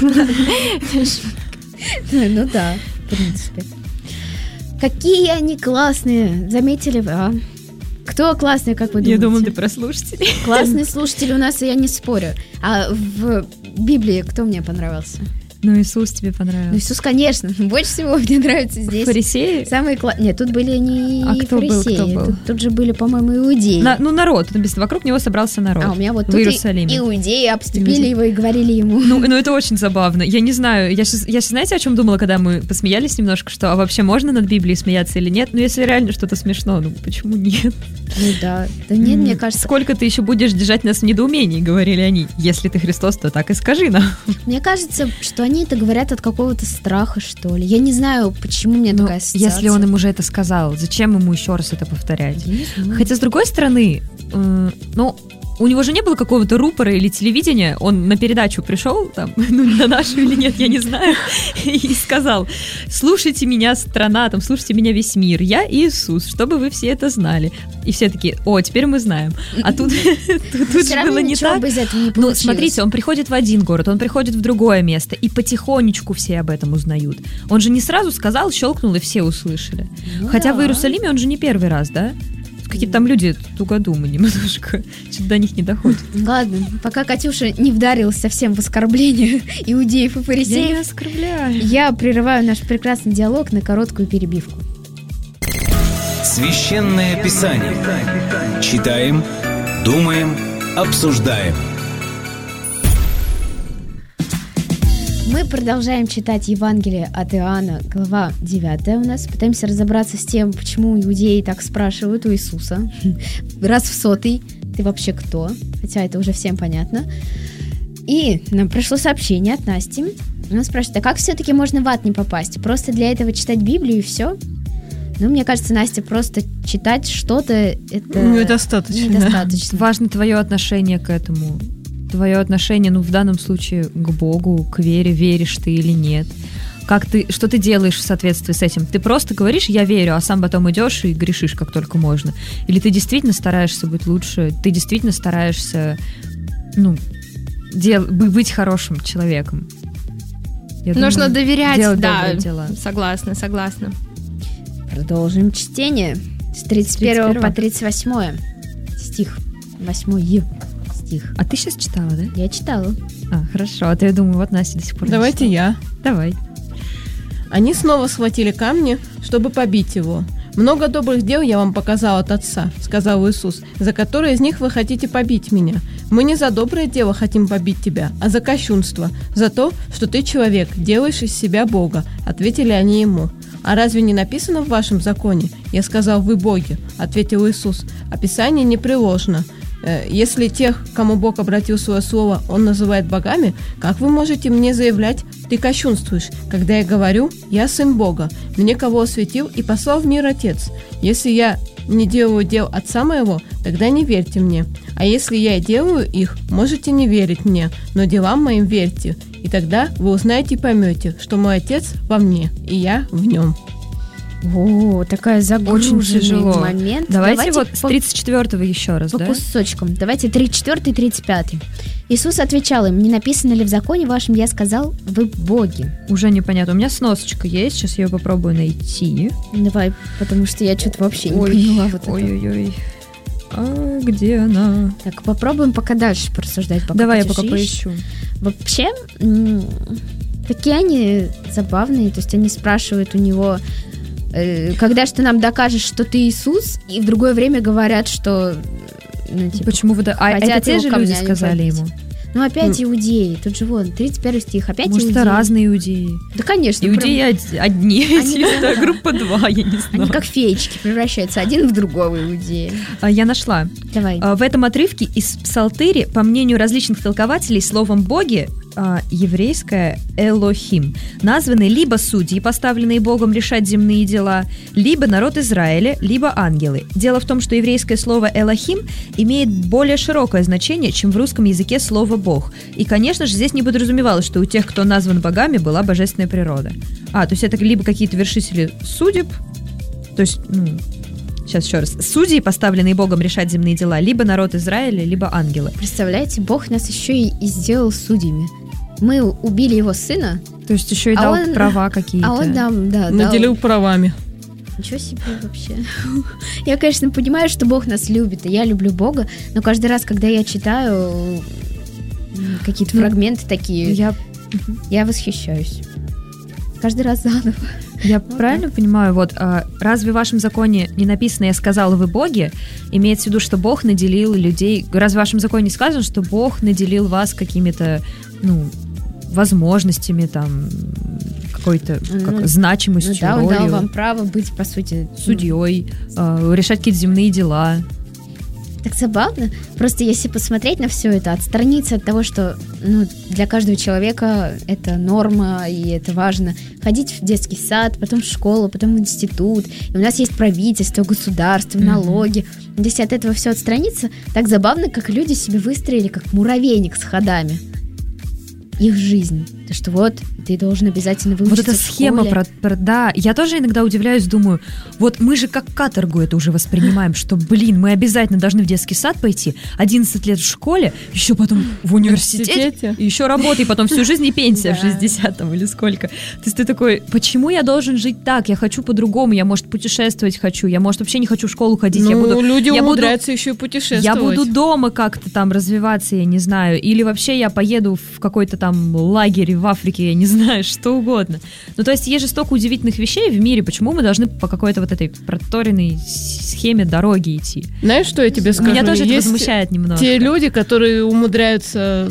Ну да, в принципе. Какие они классные. Заметили вы, а? Кто классный, как вы думаете? Я думаю, ты про слушателей. Классные слушатели у нас, и я не спорю. А в Библии кто мне понравился? Ну, Иисус тебе Ну, понравился. Иисус, конечно. Больше всего мне нравится здесь. Фарисеи? Самые классные. Нет, тут были не А кто был, фарисеи. кто был? Тут же были, по-моему, иудеи. Народ. Написано, вокруг него собрался народ. А у меня вот в тут Иерусалиме. иудеи обступили его и говорили ему. Ну, это очень забавно. Я не знаю, я сейчас знаете, о чем думала, когда мы посмеялись немножко, что а вообще можно над Библией смеяться или нет? Ну, если реально что-то смешно, ну почему нет? Ну да. Да нет, мне кажется... Сколько ты еще будешь держать нас в недоумении, говорили они. Если ты Христос, то так и скажи нам. Мне кажется, что они это говорят от какого-то страха, что ли. Я не знаю, почему у меня такая ассоциация. Если он им уже это сказал, зачем ему еще раз это повторять? Я не знаю. Хотя, с другой стороны, у него же не было какого-то рупора или телевидения, он на передачу пришел, там, на нашу или нет, я не знаю, и сказал: слушайте меня, страна, там, слушайте меня, весь мир, я Иисус, чтобы вы все это знали. И все такие: о, теперь мы знаем. А тут же было не так. Бы из этого не Ну, получилось. смотрите, он приходит в один город, он приходит в другое место, и потихонечку все об этом узнают. Он же не сразу сказал, щелкнул, и все услышали. Ну Хотя да. в Иерусалиме он же не первый раз, да? Какие-то там люди тугодумы немножко, что-то до них не доходит. Ладно, пока Катюша не вдарилась совсем в оскорбление иудеев и Я не фарисеев, оскорбляю. я прерываю наш прекрасный диалог на короткую перебивку. Священное Писание. Читаем, думаем, обсуждаем. Мы продолжаем читать Евангелие от Иоанна, глава 9 у нас. Пытаемся разобраться с тем, почему иудеи так спрашивают у Иисуса. Раз в 100-й: ты вообще кто? Хотя это уже всем понятно. И нам пришло сообщение от Насти. Она спрашивает: а как все-таки можно в ад не попасть? Просто для этого читать Библию и все? Ну, мне кажется, Настя, просто читать что-то, это Недостаточно. недостаточно. Важно твое отношение к этому. Твое отношение, в данном случае, к Богу, к вере, веришь ты или нет. Что ты делаешь в соответствии с этим? Ты просто говоришь: я верю, а сам потом идешь и грешишь, как только можно. Или ты действительно стараешься быть лучше, ты действительно стараешься, быть хорошим человеком. Я Нужно думаю, доверять, делать да. добрые дела. Согласна. Продолжим чтение с 31 по 38 стих. 8 стих. А ты сейчас читала, да? Я читала. Хорошо. А то я думаю, вот Настя до сих пор не Давайте читала. я. Давай. Они снова схватили камни, чтобы побить его. «Много добрых дел я вам показал от Отца, — сказал Иисус, — за которые из них вы хотите побить меня. Мы не за доброе дело хотим побить тебя, а за кощунство, за то, что ты человек, делаешь из себя Бога», — ответили они ему. «А разве не написано в вашем законе? Я сказал, вы боги», — ответил Иисус. «А Писание не приложено. Если тех, кому Бог обратил свое слово, Он называет богами, как вы можете мне заявлять: ты кощунствуешь, когда я говорю: я сын Бога, мне кого осветил и послал в мир Отец? Если я не делаю дел Отца моего, тогда не верьте мне. А если я и делаю их, можете не верить мне, но делам моим верьте, и тогда вы узнаете и поймете, что мой Отец во мне, и я в нем». О, такая загруженный Очень тяжело. момент. Давайте вот с 34-го еще раз, по да? кусочкам. Давайте 34 и 35. Иисус отвечал им: не написано ли в законе вашем, я сказал, вы боги? Уже непонятно. У меня сносочка есть, сейчас я ее попробую найти. Давай, потому что я что-то вообще не поняла вот это. Ой-ой-ой. А где она? Так, попробуем пока дальше порассуждать. Пока Давай я Катюша пока ищет. поищу. Вообще, такие они забавные. То есть они спрашивают у него: когда же ты нам докажешь, что ты Иисус? И в другое время говорят, что... Почему вы... А это хотят те его же камнями люди сказали побить. ему? Ну, опять иудеи. Тут же вон, 31 стих, опять Может, иудеи. это разные иудеи. Да, конечно. Иудеи одни, Они чисто группа 2, я не знаю. Они как феечки превращаются один в другого иудея. Я нашла. Давай. В этом отрывке из Псалтыри, по мнению различных толкователей, словом «боги» еврейское «элохим» названы либо судьи, поставленные Богом решать земные дела, либо народ Израиля, либо ангелы. Дело в том, что еврейское слово «элохим» имеет более широкое значение, чем в русском языке слово «бог». И, конечно же, здесь не подразумевалось, что у тех, кто назван богами, была божественная природа. То есть это либо какие-то вершители судеб, то есть, сейчас еще раз, судьи, поставленные Богом решать земные дела, либо народ Израиля, либо ангелы. Представляете, Бог нас еще и сделал судьями. Мы убили его сына. То есть еще и дал права какие-то. А он нам, наделил правами. Ничего себе вообще. Я, конечно, понимаю, что Бог нас любит, и я люблю Бога, но каждый раз, когда я читаю какие-то фрагменты такие, я восхищаюсь. Каждый раз заново. Я правильно понимаю, разве в вашем законе не написано «я сказала, вы боги»? Имеется в виду, что Бог наделил людей... Разве в вашем законе не сказано, что Бог наделил вас какими-то, возможностями, там, какой-то значимостью, да, он ролью, дал вам право быть, по сути, судьей, решать какие-то земные дела. Так забавно. Просто если посмотреть на все это, отстраниться от того, что для каждого человека это норма и это важно. Ходить в детский сад, потом в школу, потом в институт. И у нас есть правительство, государство, налоги. Если от этого все отстраниться, так забавно, как люди себе выстроили, как муравейник с ходами. Их жизнь. То, что ты должен обязательно выучиться вот эта схема да, я тоже иногда удивляюсь, думаю, мы же как каторгу это уже воспринимаем, что, мы обязательно должны в детский сад пойти, 11 лет в школе, еще потом в университете, и еще работа, и потом всю жизнь и пенсия в 60-м или сколько. То есть ты такой, почему я должен жить так? Я хочу по-другому, я, может, путешествовать хочу, я, может, вообще не хочу в школу ходить. Люди умудряются еще и путешествовать. Я буду дома как-то там развиваться, я не знаю, или вообще я поеду в какой-то там лагерь в Африке, я не знаю, что угодно. То есть есть же столько удивительных вещей в мире, почему мы должны по какой-то этой проторенной схеме дороги идти? Знаешь, что я тебе скажу? Меня тоже это возмущает немного. Те люди, которые умудряются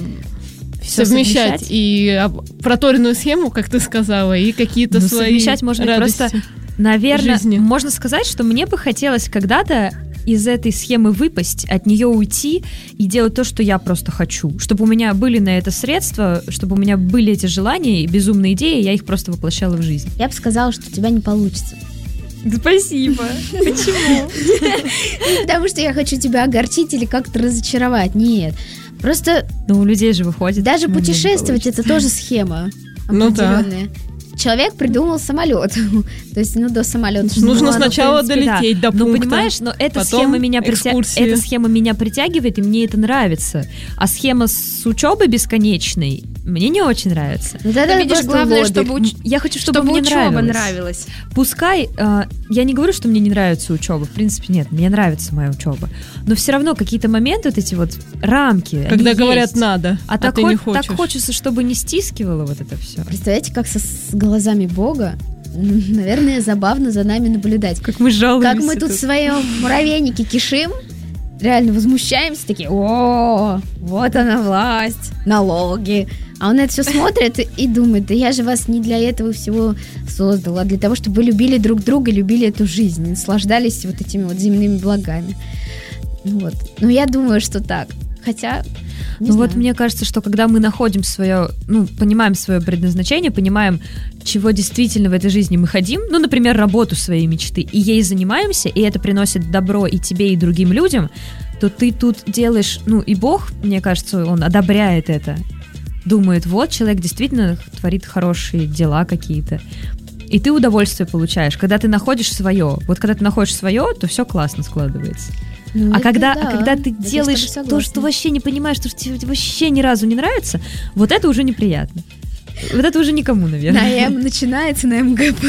совмещать и проторенную схему, как ты сказала, и какие-то свои совмещать можно радости просто, наверное, жизни. Можно сказать, что мне бы хотелось когда-то из этой схемы выпасть, от нее уйти и делать то, что я просто хочу. Чтобы у меня были на это средства, чтобы у меня были эти желания и безумные идеи, я их просто воплощала в жизнь. Я бы сказала, что у тебя не получится. Спасибо. Почему? Потому что я хочу тебя огорчить или как-то разочаровать. Нет. Просто... у людей же выходит. Даже путешествовать — это тоже схема определенная. Человек придумал самолет. То есть, до самолета. Нужно сначала долететь до пункта. Понимаешь, но эта схема меня притягивает, и мне это нравится. А схема с учебой бесконечной мне не очень нравится. Ты видишь, главное, чтобы я хочу, чтобы мне учеба нравилась. Пускай, я не говорю, что мне не нравится учеба. В принципе, нет, мне нравится моя учеба. Но все равно какие-то моменты, эти рамки, когда говорят есть. Надо, а ты не хочешь. Так хочется, чтобы не стискивало вот это все. Представляете, как с глазами Бога, наверное, забавно за нами наблюдать. Как мы жалуемся. Как мы тут в своем муравейнике кишим, реально возмущаемся, такие: о, вот она власть, налоги. А он на это все смотрит и думает: да я же вас не для этого всего создал, а для того, чтобы вы любили друг друга, любили эту жизнь, наслаждались этими земными благами. Но я думаю, что так. Хотя... мне кажется, что когда мы находим свое, понимаем свое предназначение, понимаем, чего действительно в этой жизни мы хотим, например, работу своей мечты, и ей занимаемся, и это приносит добро и тебе, и другим людям, то ты тут делаешь, и Бог, мне кажется, Он одобряет это, думает, человек действительно творит хорошие дела какие-то, и ты удовольствие получаешь, когда ты находишь свое. Когда ты находишь свое, то все классно складывается. Когда ты делаешь то, что вообще не понимаешь, что тебе вообще ни разу не нравится, это уже неприятно. Вот это уже никому, наверное. На М начинается, на МГП.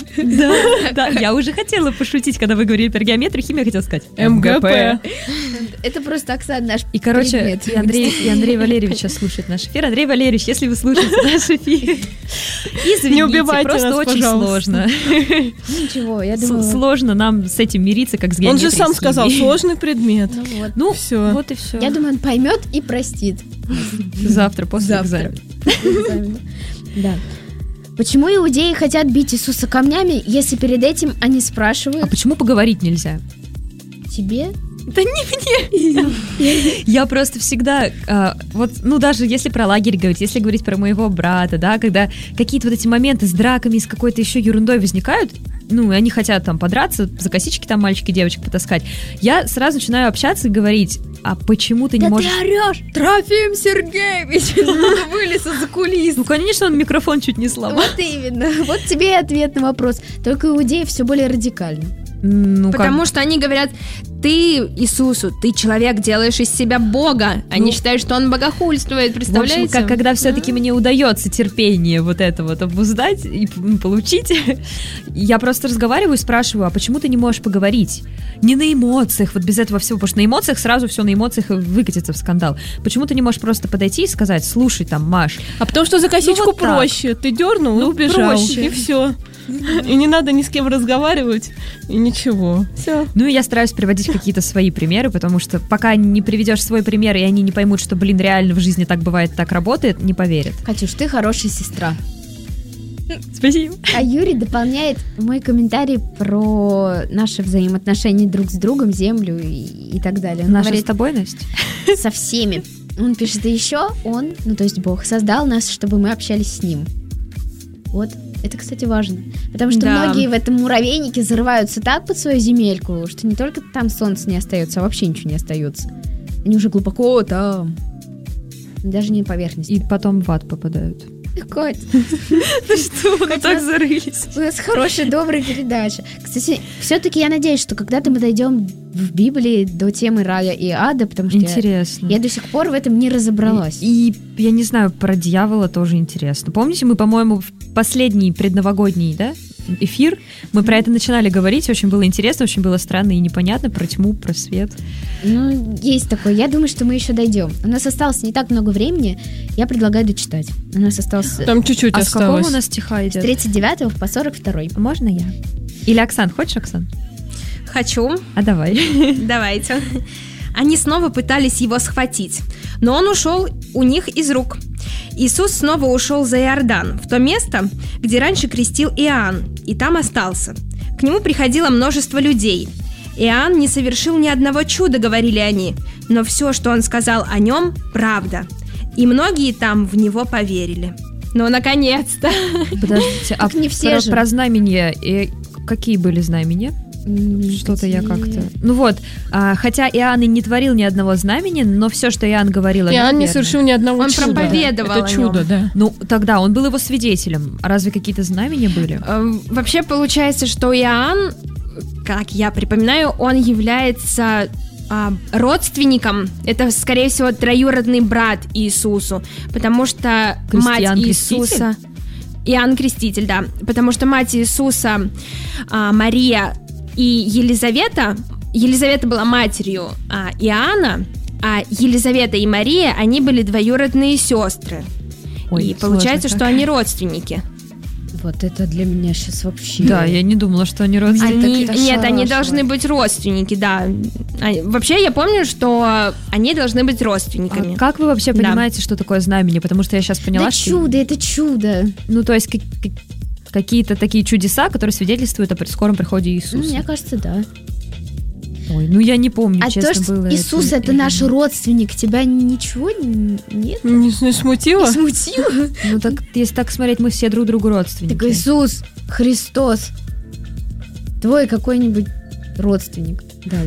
Да, я уже хотела пошутить, когда вы говорили про геометрию, химию, я хотела сказать МГП. Это просто, Оксана, наш И, короче, предмет. и Андрей Валерьевич сейчас слушает наш эфир. Андрей Валерьевич, если вы слушаете наш эфир, извините, Не убивайте просто нас, очень пожалуйста. сложно. Ничего, я думаю... Сложно нам с этим мириться, как с Он геометрией. же сам с сказал, химией. сложный предмет. Ну вот. Ну, Всё. вот и все. Я думаю, он поймет и простит. Завтра, после Завтра. экзамена. Да. Почему иудеи хотят бить Иисуса камнями, если перед этим они А спрашивают почему поговорить нельзя? тебе? Да не мне. Я просто всегда, вот, ну даже если про лагерь говорить, если говорить про моего брата, да, когда какие-то вот эти моменты с драками, с какой-то еще ерундой возникают, ну, и они хотят там подраться, за косички там мальчики, девочек потаскать, я сразу начинаю общаться и говорить, а почему ты не можешь... ты орешь! Трофим Сергеевич! Вылез из-за кулис. Ну, конечно, он микрофон чуть не сломал. Вот именно. Вот тебе и ответ на вопрос. Только иудеи все более радикально. Ну, Потому что они говорят, ты, Иисусу, ты человек, делаешь из себя Бога. Они считают, что он богохульствует, в представляете? общем, когда все-таки мне удается терпение вот это вот обуздать и получить, я просто разговариваю и спрашиваю, а почему ты не можешь поговорить? Не на эмоциях, вот без этого всего, потому что на эмоциях сразу все на эмоциях выкатится в скандал. Почему ты не можешь просто подойти и сказать, слушай, там, Маш, А потому что за косичку вот так. проще. Ты дернул и Ну, убежал. проще. И все. И не надо ни с кем разговаривать. И ничего. Все. ну и я стараюсь приводить какие-то свои примеры, потому что пока не приведешь свой пример, и они не поймут, что, блин, реально в жизни так бывает, так работает, не поверят. Катюш, ты хорошая сестра. Спасибо. А Юрий дополняет мой комментарий про наши взаимоотношения друг с другом, землю и так далее. Он Наша с говорит, тобой, Настя? со всеми. Он пишет, и еще он, ну то есть Бог, создал нас, чтобы мы общались с Ним. Вот, это, кстати, важно. Потому что Да. многие в этом муравейнике зарываются так под свою земельку, что не только там солнце не остается, а вообще ничего не остается. Они уже глубоко там. Даже не на поверхности. И потом в ад попадают. Кать, Что вы так зарылись? у нас хорошая, добрая передача. Кстати, все-таки я надеюсь, что когда-то мы дойдем в Библии до темы рая и ада, потому что Интересно. я до сих пор в этом не разобралась. И я не знаю, про дьявола тоже интересно. Помните, мы, по-моему, в последний предновогодний, да, эфир, мы про это начинали говорить, очень было интересно, очень было странно и непонятно, про тьму, про свет. Ну, есть такое. Я думаю, что мы еще дойдем. У нас осталось не так много времени. Я предлагаю дочитать. У нас осталось Там чуть-чуть А с какого осталось. у нас стиха с идет? 39 по 42. Можно я? Или Оксан, хочешь, Оксан? Хочу. А давай. Давайте. Они снова пытались его схватить, но он ушел у них из рук. Иисус снова ушел за Иордан, в то место, где раньше крестил Иоанн, и там остался. К нему приходило множество людей. Иоанн не совершил ни одного чуда, говорили они, но все, что он сказал о нем, правда. И многие там в него поверили. Ну, наконец-то! Подождите, а Так не все про, же. про знамения, какие были знамения? Что-то я как-то... Ну вот, хотя Иоанн и не творил ни одного знамения, но все, что Иоанн говорил, Иоанн не верно. совершил ни одного Он чуда. проповедовал Это о чудо, нем. да. Ну, тогда он был его свидетелем. А разве какие-то знамения были? Вообще получается, что Иоанн, как я припоминаю, он является родственником. Это, скорее всего, троюродный брат Иисусу, потому что мать Иоанн Иисуса... Иоанн Креститель, да. Потому что мать Иисуса, Мария и Елизавета... Елизавета была матерью Иоанна, а Елизавета и Мария, они были двоюродные сестры. Ой, И получается, сложно что как. они родственники. Вот это для меня сейчас вообще... Да, я не думала, что они родственники. это Нет, они ошарашивает. должны быть родственники, да. Вообще, я помню, что они должны быть родственниками. А как вы вообще Да. понимаете, что такое знамение? Потому что я сейчас поняла, Да что... чудо, это чудо. Ну, то есть какие-то такие чудеса, которые свидетельствуют о скором приходе Ну, Иисуса. мне кажется, да. Ой, ну я не помню, А честно, то, что было Иисус это или наш нет. родственник, тебя ничего нет? Не смутило? Не смутило? Ну так, если так смотреть, мы все друг другу родственники. Так Иисус, Христос, твой какой-нибудь родственник. Да,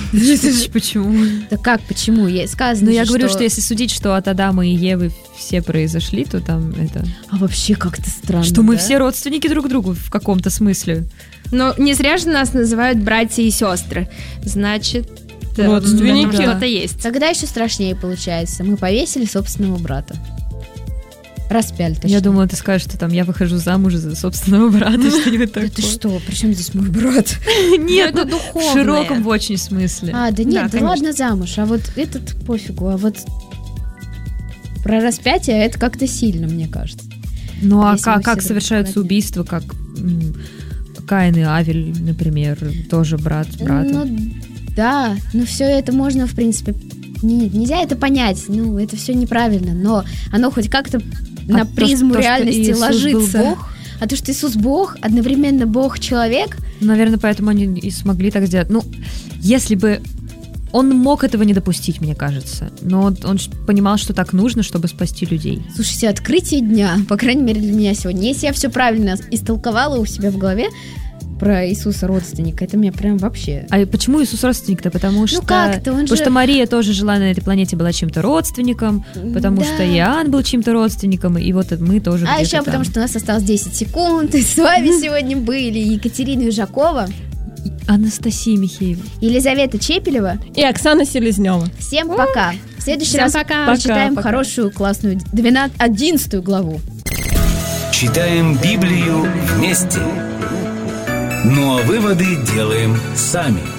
Почему? да как, почему? Сказано Ну я же, говорю, что если судить, что от Адама и Евы все произошли, то там это... А вообще как-то странно, Что мы да? все родственники друг другу в каком-то смысле. Но не зря же нас называют братья и сестры. Значит, Родственники. в этом что-то есть. Тогда еще страшнее получается. Мы повесили собственного брата. распяли. Точнее. Я думала, ты скажешь, что там я выхожу замуж за собственного брата, что-нибудь такое. Ты что, при чем здесь мой брат? Нет, это в духовное. широком очень смысле. Да нет, конечно. ладно замуж, а вот этот пофигу, а вот про распятие это как-то сильно, мне кажется. Ну а Если мы как все совершаются друг убийства, как Каин и Авель, например, тоже брат с братом? Ну да, но все это можно, в принципе, нельзя это понять, ну это все неправильно, но оно хоть как-то на призму то, что реальности Иисус ложится. был Бог? А то, что Иисус Бог, одновременно Бог-человек, Наверное, поэтому они и смогли так сделать. Ну, если бы... Он мог этого не допустить, мне кажется. Но он понимал, что так нужно, чтобы спасти людей. слушайте, открытие дня, по крайней мере для меня сегодня. Если я все правильно истолковала у себя в голове про Иисуса родственника, это меня прям вообще... А почему Иисус родственник-то? Потому что... как-то, он потому же- что Мария тоже жила на этой планете, была чем-то родственником, потому Да. что Иоанн был чем-то родственником, и вот мы тоже А где-то еще там. потому, что у нас осталось 10 секунд, и с вами сегодня были Екатерина Южакова, Анастасия Михеева. Елизавета Чепелева. И Оксана Селезнева. Всем пока. В следующий Всем раз пока. прочитаем Пока. хорошую, классную 11 главу. Читаем Библию вместе. Ну а выводы делаем сами.